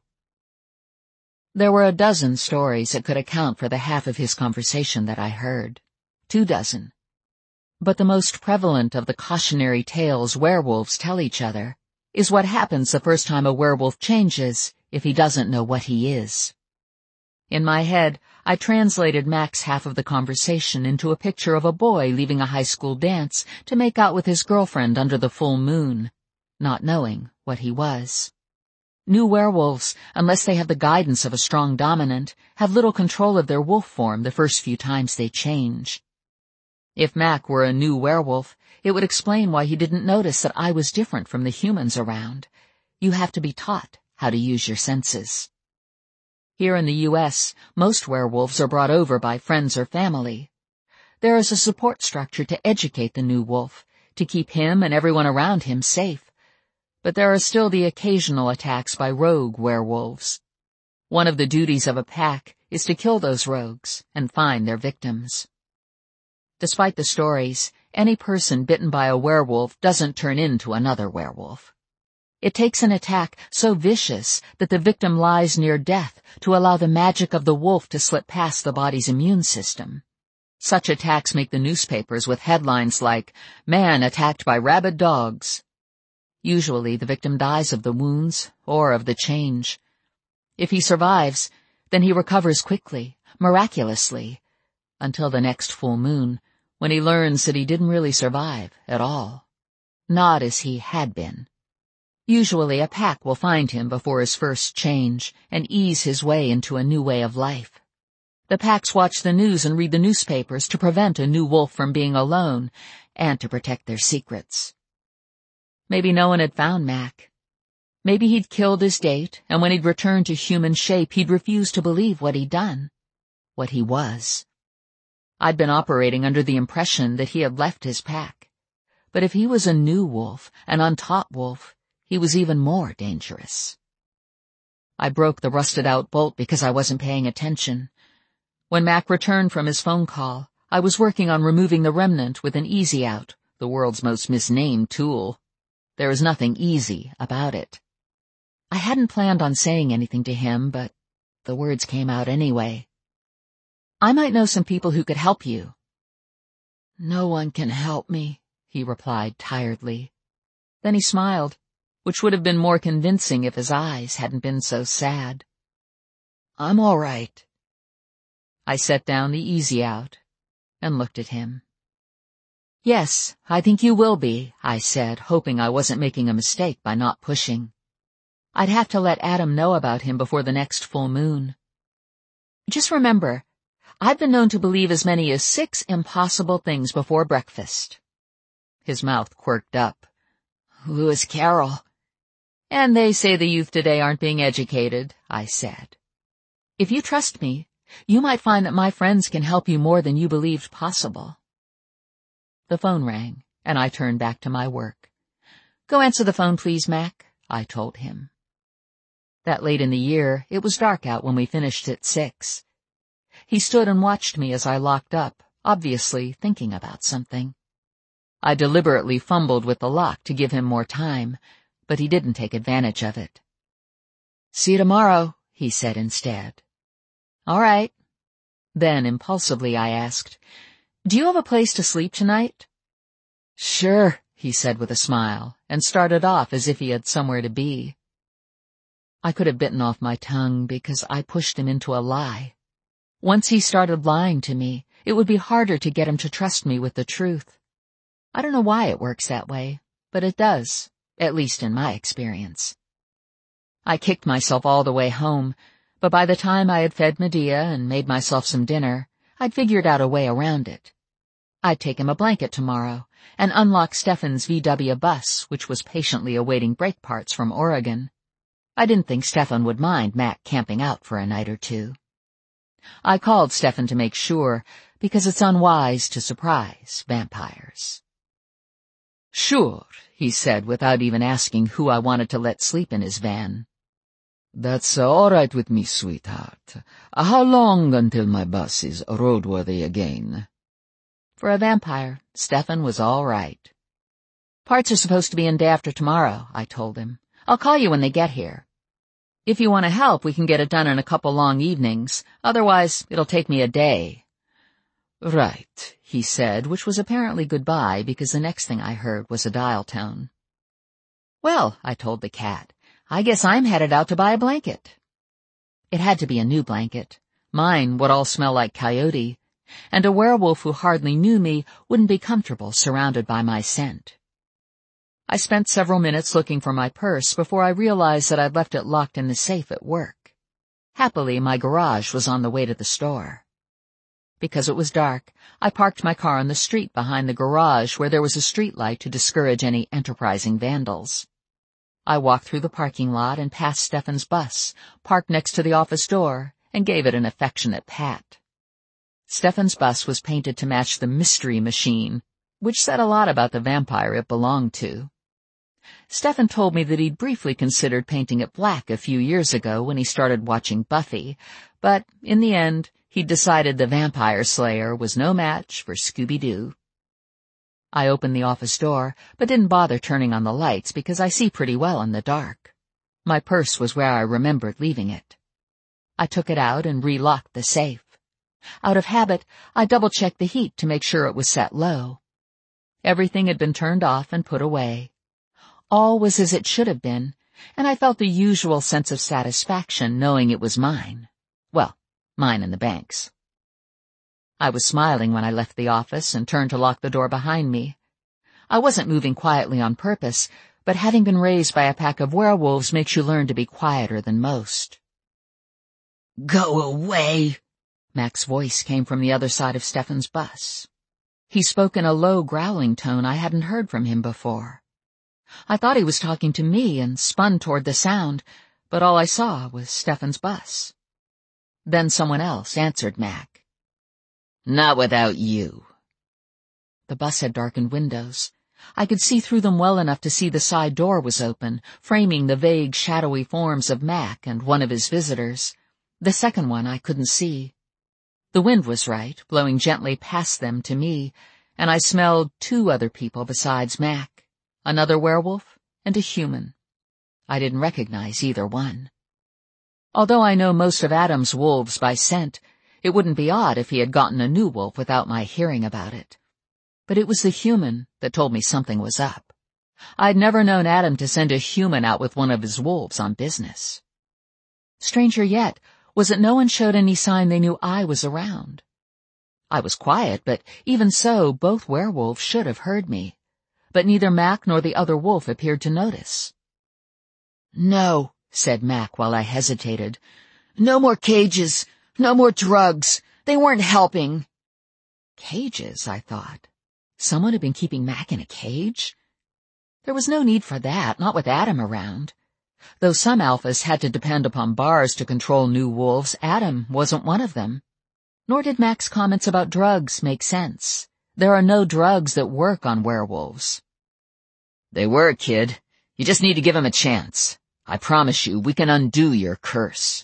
There were a dozen stories that could account for the half of his conversation that I heard. 24. But the most prevalent of the cautionary tales werewolves tell each other is what happens the first time a werewolf changes if he doesn't know what he is. In my head, I translated Mac's half of the conversation into a picture of a boy leaving a high school dance to make out with his girlfriend under the full moon, not knowing what he was. New werewolves, unless they have the guidance of a strong dominant, have little control of their wolf form the first few times they change. If Mac were a new werewolf, it would explain why he didn't notice that I was different from the humans around. You have to be taught how to use your senses. Here in the U.S., most werewolves are brought over by friends or family. There is a support structure to educate the new wolf, to keep him and everyone around him safe. But there are still the occasional attacks by rogue werewolves. One of the duties of a pack is to kill those rogues and find their victims. Despite the stories, any person bitten by a werewolf doesn't turn into another werewolf. It takes an attack so vicious that the victim lies near death to allow the magic of the wolf to slip past the body's immune system. Such attacks make the newspapers with headlines like, "Man attacked by rabid dogs." Usually the victim dies of the wounds or of the change. If he survives, then he recovers quickly, miraculously, until the next full moon, when he learns that he didn't really survive at all. Not as he had been. Usually a pack will find him before his first change and ease his way into a new way of life. The packs watch the news and read the newspapers to prevent a new wolf from being alone and to protect their secrets. Maybe no one had found Mac. Maybe he'd killed his date, and when he'd returned to human shape, he'd refused to believe what he'd done. what he was. I'd been operating under the impression that he had left his pack. But if he was a new wolf, an untaught wolf, he was even more dangerous. I broke the rusted-out bolt because I wasn't paying attention. When Mac returned from his phone call, I was working on removing the remnant with an easy-out, the world's most misnamed tool. There is nothing easy about it. I hadn't planned on saying anything to him, but the words came out anyway. I might know some people who could help you. No one can help me, he replied tiredly. Then he smiled, which would have been more convincing if his eyes hadn't been so sad. I'm all right. I set down the easy-out and looked at him. Yes, I think you will be, I said, hoping I wasn't making a mistake by not pushing. I'd have to let Adam know about him before the next full moon. Just remember, I've been known to believe as many as 6 impossible things before breakfast. His mouth quirked up. Lewis Carroll. And they say the youth today aren't being educated, I said. If you trust me, you might find that my friends can help you more than you believed possible. The phone rang, and I turned back to my work. Go answer the phone, please, Mac, I told him. That late in the year, it was dark out when we finished at 6. He stood and watched me as I locked up, obviously thinking about something. I deliberately fumbled with the lock to give him more time, but he didn't take advantage of it. See you tomorrow, he said instead. All right. Then, impulsively, I asked, do you have a place to sleep tonight? Sure, he said with a smile, and started off as if he had somewhere to be. I could have bitten off my tongue because I pushed him into a lie. Once he started lying to me, it would be harder to get him to trust me with the truth. I don't know why it works that way, but it does, at least in my experience. I kicked myself all the way home, but by the time I had fed Medea and made myself some dinner, I'd figured out a way around it. I'd take him a blanket tomorrow and unlock Stefan's VW bus, which was patiently awaiting brake parts from Oregon. I didn't think Stefan would mind Mac camping out for a night or two. I called Stefan to make sure, because it's unwise to surprise vampires. Sure, he said without even asking who I wanted to let sleep in his van. That's all right with me, sweetheart. How long until my bus is roadworthy again? For a vampire, Stefan was all right. Parts are supposed to be in day after tomorrow, I told him. I'll call you when they get here. If you want to help, we can get it done in a couple long evenings. Otherwise, it'll take me a day. Right, he said, which was apparently goodbye because the next thing I heard was a dial tone. Well, I told the cat, I guess I'm headed out to buy a blanket. It had to be a new blanket. Mine would all smell like coyote, and a werewolf who hardly knew me wouldn't be comfortable surrounded by my scent. I spent several minutes looking for my purse before I realized that I'd left it locked in the safe at work. Happily, my garage was on the way to the store. Because it was dark, I parked my car on the street behind the garage where there was a streetlight to discourage any enterprising vandals. I walked through the parking lot and past Stefan's bus, parked next to the office door, and gave it an affectionate pat. Stefan's bus was painted to match the mystery machine, which said a lot about the vampire it belonged to. Stefan told me that he'd briefly considered painting it black a few years ago when he started watching Buffy, but in the end, he'd decided the Vampire Slayer was no match for Scooby-Doo. I opened the office door, but didn't bother turning on the lights because I see pretty well in the dark. My purse was where I remembered leaving it. I took it out and re-locked the safe. Out of habit, I double-checked the heat to make sure it was set low. Everything had been turned off and put away. All was as it should have been, and I felt the usual sense of satisfaction knowing it was mine. Well, mine and the bank's. I was smiling when I left the office and turned to lock the door behind me. I wasn't moving quietly on purpose, but having been raised by a pack of werewolves makes you learn to be quieter than most. Go away! Mac's voice came from the other side of Stefan's bus. He spoke in a low, growling tone I hadn't heard from him before. I thought he was talking to me and spun toward the sound, but all I saw was Stefan's bus. Then someone else answered Mac. Not without you. The bus had darkened windows. I could see through them well enough to see the side door was open, framing the vague, shadowy forms of Mac and one of his visitors. The second one I couldn't see. The wind was right, blowing gently past them to me, and I smelled 2 other people besides Mac, another werewolf and a human. I didn't recognize either one. Although I know most of Adam's wolves by scent, it wouldn't be odd if he had gotten a new wolf without my hearing about it. But it was the human that told me something was up. I'd never known Adam to send a human out with one of his wolves on business. Stranger yet was that no one showed any sign they knew I was around. I was quiet, but even so, both werewolves should have heard me. But neither Mac nor the other wolf appeared to notice. No, said Mac while I hesitated. No more cages. No more drugs. They weren't helping. Cages, I thought. Someone had been keeping Mac in a cage? There was no need for that, not with Adam around. Though some alphas had to depend upon bars to control new wolves, Adam wasn't one of them. Nor did Mac's comments about drugs make sense. There are no drugs that work on werewolves. They work, kid. You just need to give him a chance. I promise you, we can undo your curse.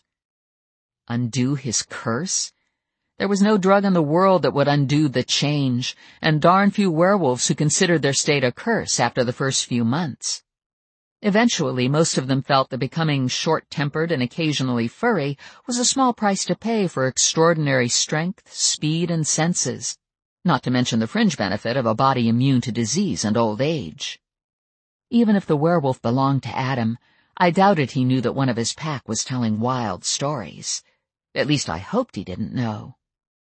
Undo his curse? There was no drug in the world that would undo the change, and darn few werewolves who considered their state a curse after the first few months. Eventually, most of them felt that becoming short-tempered and occasionally furry was a small price to pay for extraordinary strength, speed, and senses, not to mention the fringe benefit of a body immune to disease and old age. Even if the werewolf belonged to Adam, I doubted he knew that one of his pack was telling wild stories. At least I hoped he didn't know.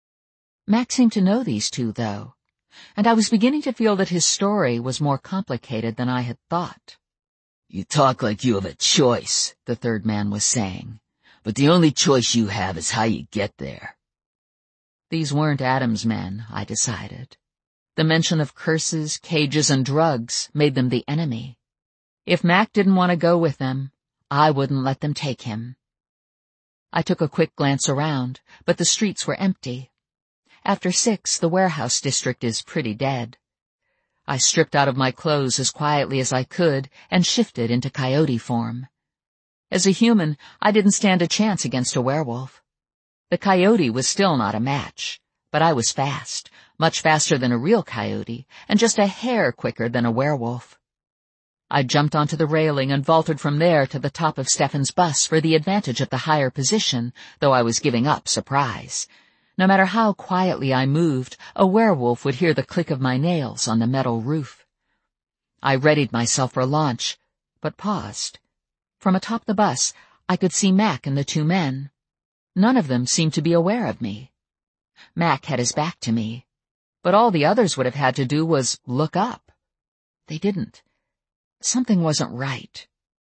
Mac seemed to know these 2, though, and I was beginning to feel that his story was more complicated than I had thought. You talk like you have a choice, the third man was saying, but the only choice you have is how you get there. These weren't Adam's men, I decided. The mention of curses, cages, and drugs made them the enemy. If Mac didn't want to go with them, I wouldn't let them take him. I took a quick glance around, but the streets were empty. After 6, the warehouse district is pretty dead. I stripped out of my clothes as quietly as I could and shifted into coyote form. As a human, I didn't stand a chance against a werewolf. The coyote was still not a match, but I was fast, much faster than a real coyote, and just a hair quicker than a werewolf. I jumped onto the railing and vaulted from there to the top of Stefan's bus for the advantage of the higher position, though I was giving up surprise. No matter how quietly I moved, a werewolf would hear the click of my nails on the metal roof. I readied myself for launch, but paused. From atop the bus, I could see Mac and the 2 men. None of them seemed to be aware of me. Mac had his back to me, but all the others would have had to do was look up. They didn't. Something wasn't right.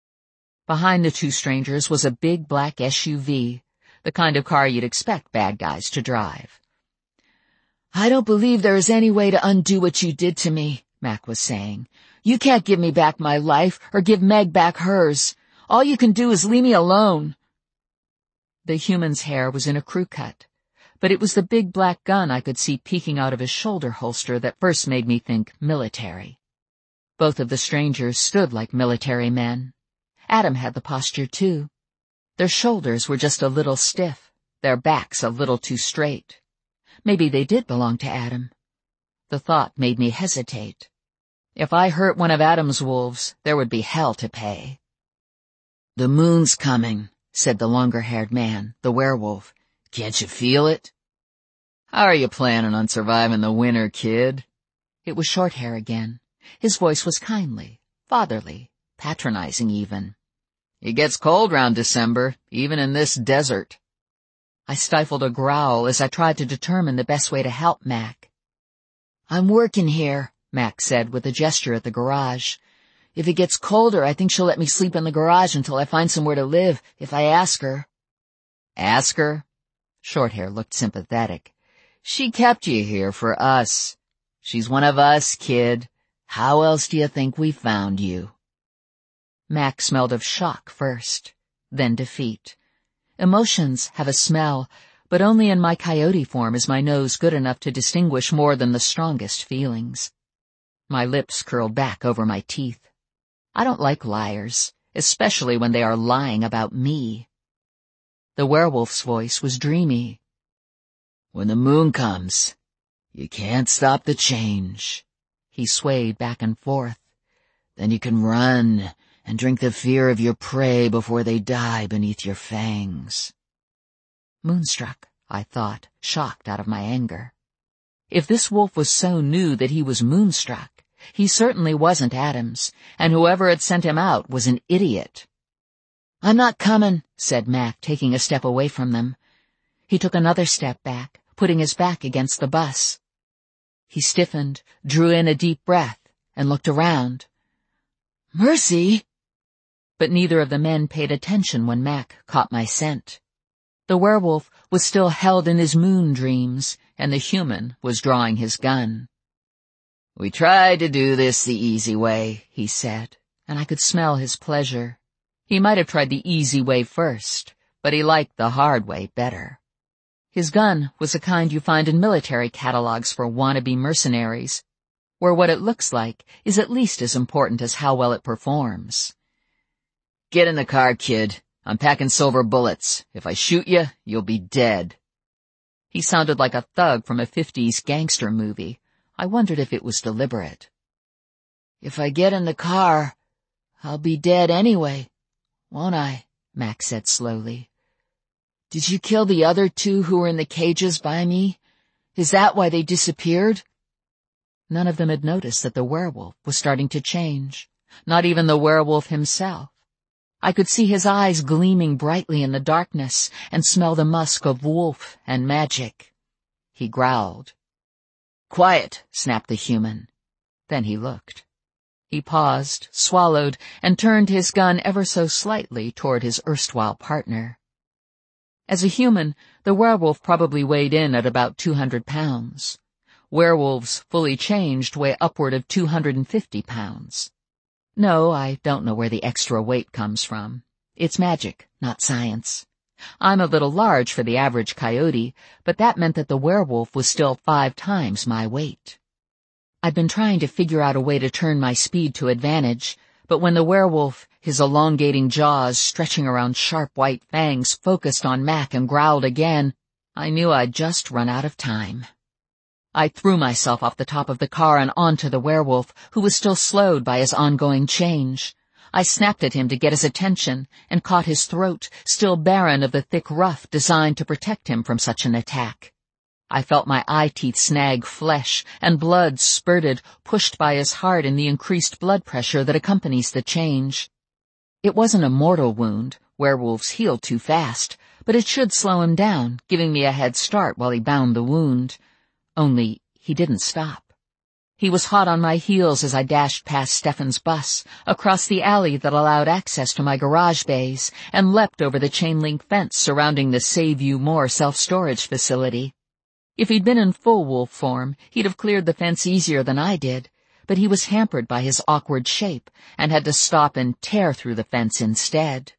Behind the 2 strangers was a big black SUV, the kind of car you'd expect bad guys to drive. I don't believe there is any way to undo what you did to me, Mac was saying. You can't give me back my life or give Meg back hers. All you can do is leave me alone. The human's hair was in a crew cut, but it was the big black gun I could see peeking out of his shoulder holster that first made me think military. Both of the strangers stood like military men. Adam had the posture, too. Their shoulders were just a little stiff, their backs a little too straight. Maybe they did belong to Adam. The thought made me hesitate. If I hurt one of Adam's wolves, there would be hell to pay. The moon's coming, said the longer-haired man, the werewolf. Can't you feel it? How are you planning on surviving the winter, kid? It was Shorthair again. His voice was kindly, fatherly, patronizing even. It gets cold round December, even in this desert. I stifled a growl as I tried to determine the best way to help Mac. I'm working here, Mac said with a gesture at the garage. If it gets colder, I think she'll let me sleep in the garage until I find somewhere to live, if I ask her. Ask her? Shorthair looked sympathetic. She kept you here for us. She's one of us, kid. How else do you think we found you? Mac smelled of shock first, then defeat. Emotions have a smell, but only in my coyote form is my nose good enough to distinguish more than the strongest feelings. My lips curled back over my teeth. I don't like liars, especially when they are lying about me. The werewolf's voice was dreamy. When the moon comes, you can't stop the change. He swayed back and forth. Then you can run and drink the fear of your prey before they die beneath your fangs. Moonstruck, I thought, shocked out of my anger. If this wolf was so new that he was moonstruck, he certainly wasn't Adams, and whoever had sent him out was an idiot. I'm not coming, said Mac, taking a step away from them. He took another step back, putting his back against the bus. He stiffened, drew in a deep breath, and looked around. Mercy! But neither of the men paid attention when Mac caught my scent. The werewolf was still held in his moon dreams, and the human was drawing his gun. We tried to do this the easy way, he said, and I could smell his pleasure. He might have tried the easy way first, but he liked the hard way better. His gun was the kind you find in military catalogs for wannabe mercenaries, where what it looks like is at least as important as how well it performs. Get in the car, kid. I'm packing silver bullets. If I shoot you, you'll be dead. He sounded like a thug from a 50s gangster movie. I wondered if it was deliberate. If I get in the car, I'll be dead anyway, won't I? Mac said slowly. Did you kill the other two who were in the cages by me? Is that why they disappeared? None of them had noticed that the werewolf was starting to change. Not even the werewolf himself. I could see his eyes gleaming brightly in the darkness and smell the musk of wolf and magic. He growled. Quiet, snapped the human. Then he looked. He paused, swallowed, and turned his gun ever so slightly toward his erstwhile partner. As a human, the werewolf probably weighed in at about 200 pounds. Werewolves fully changed weigh upward of 250 pounds. No, I don't know where the extra weight comes from. It's magic, not science. I'm a little large for the average coyote, but that meant that the werewolf was still 5 times my weight. I'd been trying to figure out a way to turn my speed to advantage, but when the werewolf, his elongating jaws stretching around sharp white fangs, focused on Mac and growled again, I knew I'd just run out of time. I threw myself off the top of the car and onto the werewolf, who was still slowed by his ongoing change. I snapped at him to get his attention and caught his throat, still barren of the thick ruff designed to protect him from such an attack. I felt my eye teeth snag flesh, and blood spurted, pushed by his heart in the increased blood pressure that accompanies the change. It wasn't a mortal wound. Werewolves heal too fast, but it should slow him down, giving me a head start while he bound the wound. Only he didn't stop. He was hot on my heels as I dashed past Stefan's bus, across the alley that allowed access to my garage bays, and leapt over the chain-link fence surrounding the Save You More self-storage facility. If he'd been in full wolf form, he'd have cleared the fence easier than I did, but he was hampered by his awkward shape and had to stop and tear through the fence instead.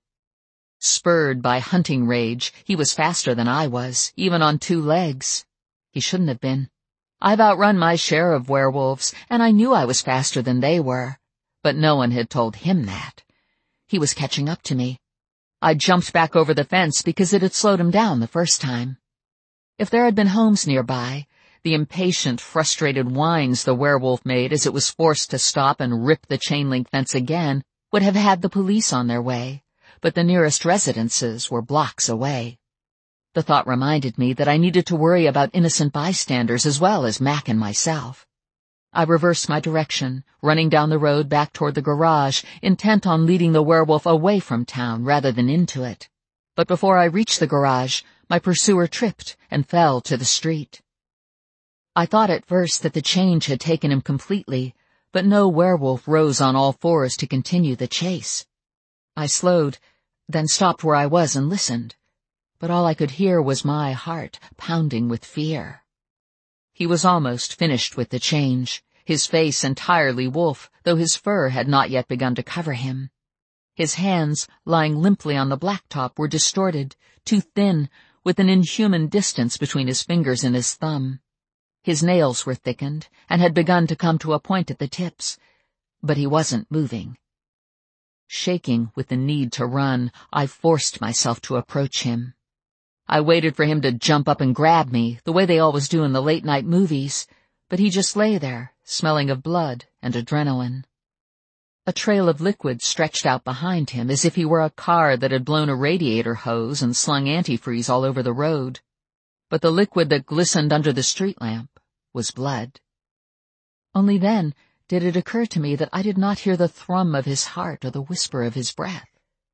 Spurred by hunting rage, he was faster than I was, even on 2 legs. He shouldn't have been. I've outrun my share of werewolves, and I knew I was faster than they were, but no one had told him that. He was catching up to me. I jumped back over the fence because it had slowed him down the first time. If there had been homes nearby, the impatient, frustrated whines the werewolf made as it was forced to stop and rip the chain-link fence again would have had the police on their way, but the nearest residences were blocks away. The thought reminded me that I needed to worry about innocent bystanders as well as Mac and myself. I reversed my direction, running down the road back toward the garage, intent on leading the werewolf away from town rather than into it. But before I reached the garage, my pursuer tripped and fell to the street. I thought at first that the change had taken him completely, but no werewolf rose on all fours to continue the chase. I slowed, then stopped where I was and listened. But all I could hear was my heart pounding with fear. He was almost finished with the change, his face entirely wolf, though his fur had not yet begun to cover him. His hands, lying limply on the blacktop, were distorted, too thin, with an inhuman distance between his fingers and his thumb. His nails were thickened and had begun to come to a point at the tips, but he wasn't moving. Shaking with the need to run, I forced myself to approach him. I waited for him to jump up and grab me, the way they always do in the late-night movies, but he just lay there, smelling of blood and adrenaline. A trail of liquid stretched out behind him, as if he were a car that had blown a radiator hose and slung antifreeze all over the road. But the liquid that glistened under the street lamp was blood. Only then did it occur to me that I did not hear the thrum of his heart or the whisper of his breath.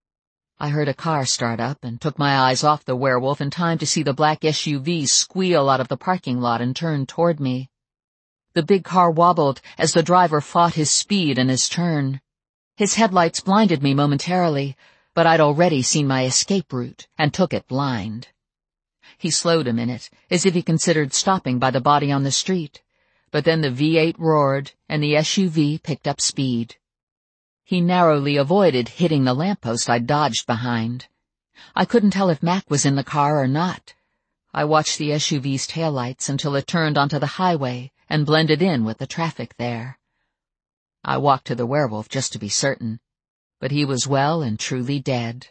I heard a car start up and took my eyes off the werewolf in time to see the black SUV squeal out of the parking lot and turn toward me. The big car wobbled as the driver fought his speed and his turn. His headlights blinded me momentarily, but I'd already seen my escape route and took it blind. He slowed a minute, as if he considered stopping by the body on the street, but then the V8 roared and the SUV picked up speed. He narrowly avoided hitting the lamppost I'd dodged behind. I couldn't tell if Mac was in the car or not. I watched the SUV's taillights until it turned onto the highway and blended in with the traffic there. I walked to the werewolf just to be certain, but he was well and truly dead.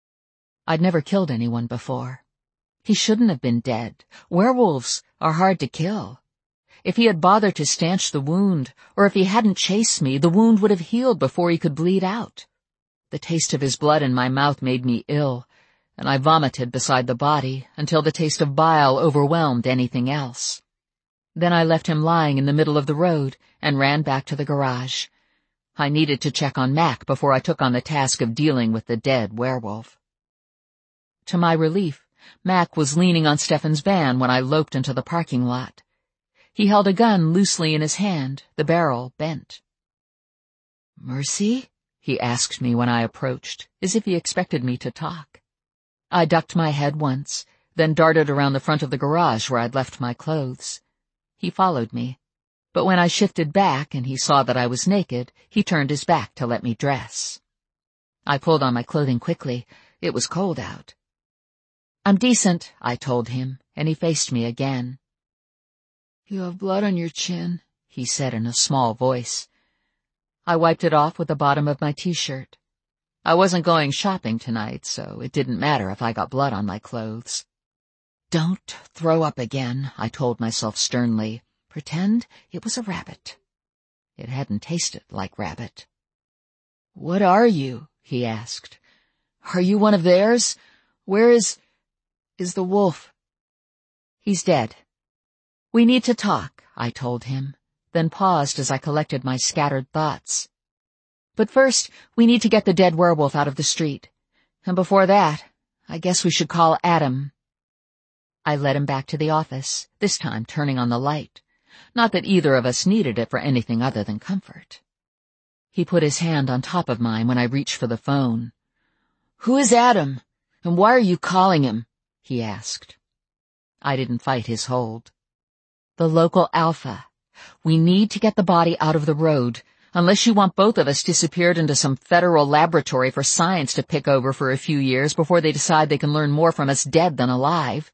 I'd never killed anyone before. He shouldn't have been dead. Werewolves are hard to kill. If he had bothered to stanch the wound, or if he hadn't chased me, the wound would have healed before he could bleed out. The taste of his blood in my mouth made me ill, and I vomited beside the body until the taste of bile overwhelmed anything else. Then I left him lying in the middle of the road and ran back to the garage. I needed to check on Mac before I took on the task of dealing with the dead werewolf. To my relief, Mac was leaning on Stefan's van when I loped into the parking lot. He held a gun loosely in his hand, the barrel bent. "Mercy?" he asked me when I approached, as if he expected me to talk. I ducked my head once, then darted around the front of the garage where I'd left my clothes. He followed me, but when I shifted back and he saw that I was naked, he turned his back to let me dress. I pulled on my clothing quickly. It was cold out. "I'm decent," I told him, and he faced me again. "You have blood on your chin," he said in a small voice. I wiped it off with the bottom of my t-shirt. I wasn't going shopping tonight, so it didn't matter if I got blood on my clothes. "Don't throw up again," I told myself sternly. Pretend it was a rabbit. It hadn't tasted like rabbit. "What are you?" he asked. "Are you one of theirs? Where is the wolf?" "He's dead." "We need to talk," I told him, then paused as I collected my scattered thoughts. "But first, we need to get the dead werewolf out of the street. And before that, I guess we should call Adam." I led him back to the office, this time turning on the light. Not that either of us needed it for anything other than comfort. He put his hand on top of mine when I reached for the phone. "Who is Adam? And why are you calling him?" he asked. I didn't fight his hold. "The local alpha. We need to get the body out of the road, unless you want both of us disappeared into some federal laboratory for science to pick over for a few years before they decide they can learn more from us dead than alive."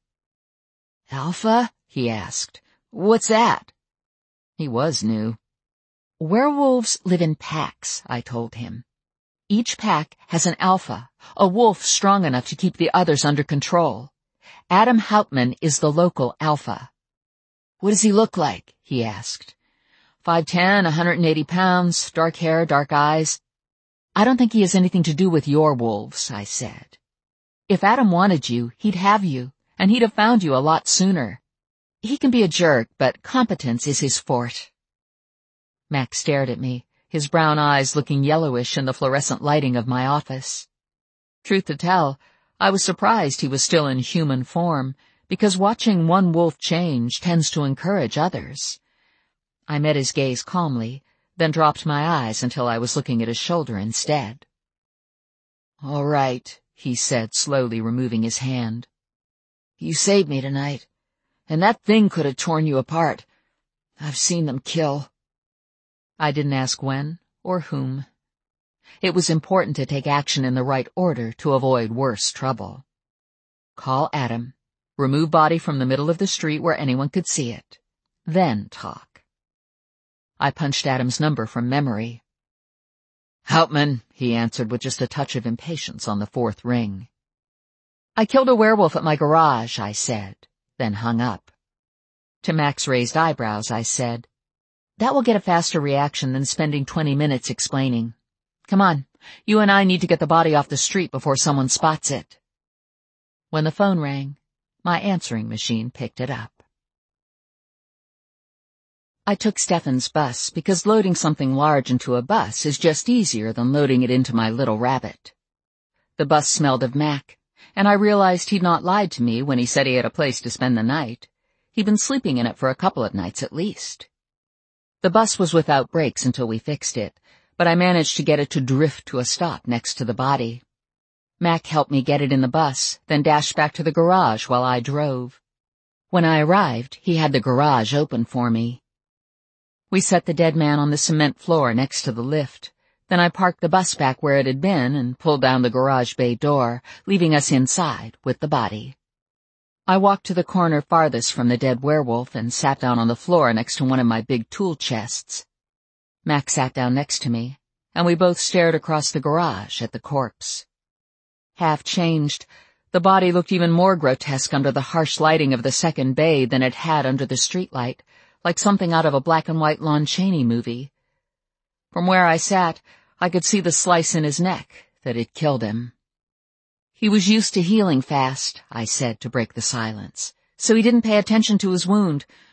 "Alpha?" he asked. "What's that?" He was new. "Werewolves live in packs," I told him. "Each pack has an alpha, a wolf strong enough to keep the others under control. Adam Hauptmann is the local alpha." "What does he look like?" he asked. 5'10", 180 pounds, dark hair, dark eyes. "I don't think he has anything to do with your wolves," I said. "If Adam wanted you, he'd have you, and he'd have found you a lot sooner. He can be a jerk, but competence is his forte." Max stared at me, his brown eyes looking yellowish in the fluorescent lighting of my office. Truth to tell, I was surprised he was still in human form, because watching one wolf change tends to encourage others. I met his gaze calmly, then dropped my eyes until I was looking at his shoulder instead. "All right," he said, slowly removing his hand. "You saved me tonight, and that thing could have torn you apart. I've seen them kill." I didn't ask when or whom. It was important to take action in the right order to avoid worse trouble. Call Adam, remove body from the middle of the street where anyone could see it, then talk. I punched Adam's number from memory. Hauptmann, he answered with just a touch of impatience on the fourth ring. I killed a werewolf at my garage, I said, then hung up. To Mac's raised eyebrows, I said, that will get a faster reaction than spending 20 minutes explaining. Come on, you and I need to get the body off the street before someone spots it. When the phone rang, my answering machine picked it up. I took Stefan's bus because loading something large into a bus is just easier than loading it into my little rabbit. The bus smelled of Mac, and I realized he'd not lied to me when he said he had a place to spend the night. He'd been sleeping in it for a couple of nights at least. The bus was without brakes until we fixed it, but I managed to get it to drift to a stop next to the body. Mac helped me get it in the bus, then dashed back to the garage while I drove. When I arrived, he had the garage open for me. We set the dead man on the cement floor next to the lift. Then I parked the bus back where it had been and pulled down the garage bay door, leaving us inside with the body. I walked to the corner farthest from the dead werewolf and sat down on the floor next to one of my big tool chests. Mac sat down next to me, and we both stared across the garage at the corpse. Half changed, the body looked even more grotesque under the harsh lighting of the second bay than it had under the streetlight, like something out of a black-and-white Lon Chaney movie. From where I sat, I could see the slice in his neck that had killed him. He was used to healing fast, I said to break the silence, so he didn't pay attention to his wound,